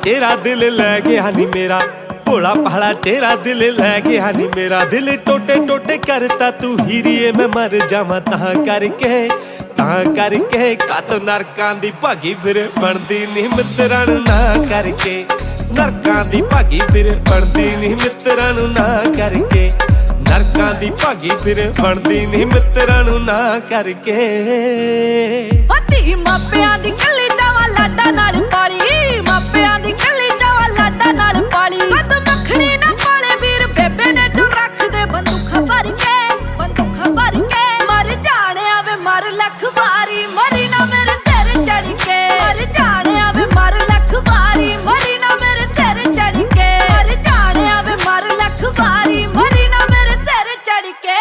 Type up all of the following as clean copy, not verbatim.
चेहरा दिल लै गया नी मेरा, भोला भाला चेहरा दिल लै गया नी मेरा। दिल टोटे टोटे करता तू हीरिए मैं मर जावां तां करके कत नरकां दी भागी फिर बनदी नी मित्तरां नूं ना करके। नरकां दी भागी फिर बनदी नी मित्तरां नूं ना करके। नरकां दी भागी फिर बनदी नी मित्तरां नूं ना करके। धी मापियां दी कली जावां लाडा नाल पाली, मापियां दी कली जावां लाडा नाल पाली। कद मखनी ना पाले वीर बेबे ने जो रख दे बंदूक भर के, मर जाने आवे मर लख बारी, मरी ना मेरे सिर चढ़ के। मर जाने आवे मर लख बारी, मरी ना मेरे सिर चढ़ के। मर जाने आवे मर लख बारी, मरी ना मेरे सिर चढ़ के।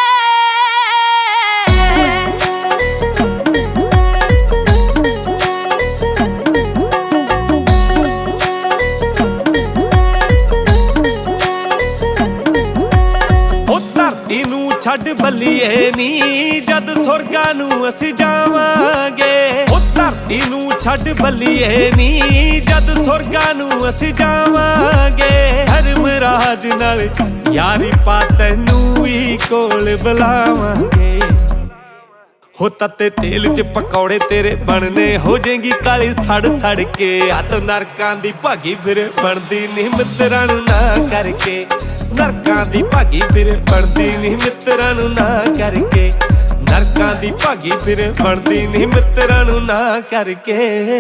छड्ड बल्लीए नी जद सुरगां नूं असीं जावांगे। ओ धरती नूं छड्ड बल्लीए नी जद सुरगां नूं असीं जावांगे। धर्मराज नाल यारी पा तैनूं भी कोल बुलावांगे। हो तत्ते तेल च पकौड़े तेरे बनने हो जाएगी काली सड़ सड़ के। तो नरकां दी भागी फिर बनदी नी मित्तरां नूं ना करके। नरकां दी भागी फिर बनदी नी मित्तरां नूं ना करके। नरकां दी भागी फिर बनदी नी मित्तरां नूं ना करके।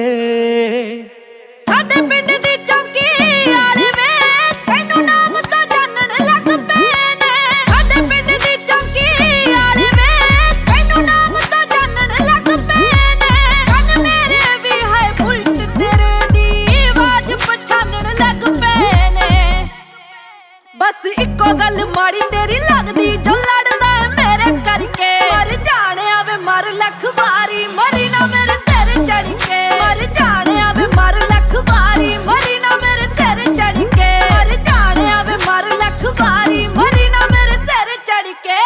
साडे पिंड दी चौकी आले वे तैनूं नाम तो जानन लग पए ने। साडे पिंड दी चौकी आले वे तैनूं नाम तो जानन लग पए ने। कन मेरे भी है उल्ट तेरे दी आवाज पछानन लग पए ने। बस इको गल माड़ी तेरी लगदी जो लड़दा है मेरे करके। मर जाने आवे मर लख बारी, मरी ना मेरे सिर चढ़ के। मर जाने आवे मर लख बारी, मरी ना मेरे सिर चढ़ के। मर जाने आवे मर लख बारी, मरी ना मेरे सिर चढ़ के।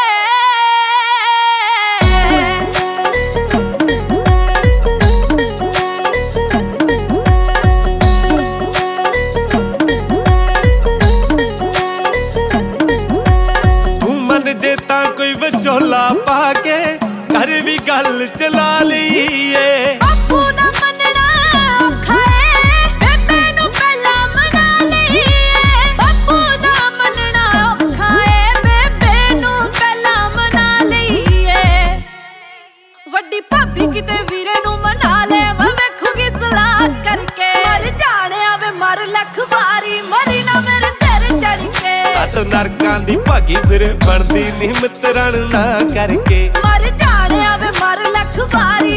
जे तां कोई विचोला पाके घर भी गल चला लीए। बापू दा मनना औखा है बेबे नूं पहलां मना लईए। बापू दा मनना औखा है बेबे नूं पहलां मना लईए। वड्डी भाभी किते वीरे नूं मना ले मैं वेखूंगी सलाह करके। मर जाने आवे मर लख बारी, मरी ना मेरे सिर चढ़ के। तो नरकां दी भागी फिर बनदी नी मित्तरां नूं ना करके। मर जाने आवे मर लख बारी।